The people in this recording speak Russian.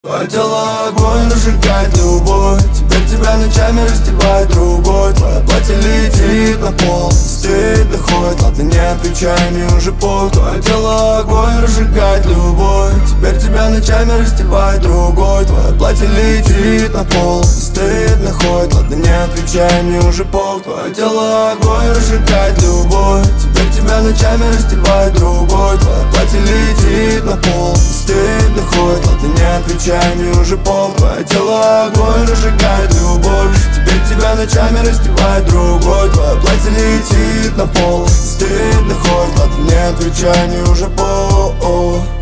Твое тело огонь разжигает любовь. Теперь тебя ночами раздевает другой. Твое платье летит на пол, стыд доходит. Ладно, не отвечай, мне уже пол. Твое тело огонь разжигает любовь. Теперь тебя ночами раздевает другой. Твое платье летит на пол, стыд находит. Ладно, не отвечай, мне уже пол. Твое тело огонь разжигает любовь. Теперь тебя ночами раздевает другой. Твое платье летит на пол, стыд находит. Ладно, не отвечай, мне уже пол. Твое тело огонь разжигает любовь. Теперь тебя ночами раздевает другой. Твое платье летит на пол, стыд находит. Ладно, не отвечай, мне уже пол.